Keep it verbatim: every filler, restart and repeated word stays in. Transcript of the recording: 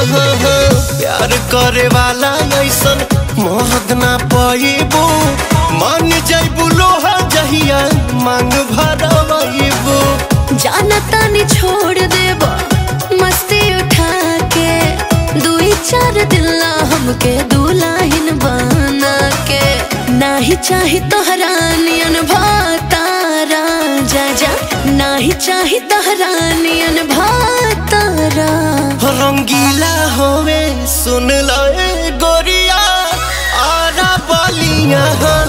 प्यार करे वाला ऐसन मोहद ना पाइबू मान जाइबू लोहा जहिया मांग भरवाइबू जाना तानी छोड़ देबो मस्ती उठा के दुई चार दिल्ला हमके दुल्हन बना के नाही चाही तोहरा नियन भातारा जा जा नाही चाही तोहरा नियन भातारा रंगीला होवे सुन लो गोरिया आरा बलिया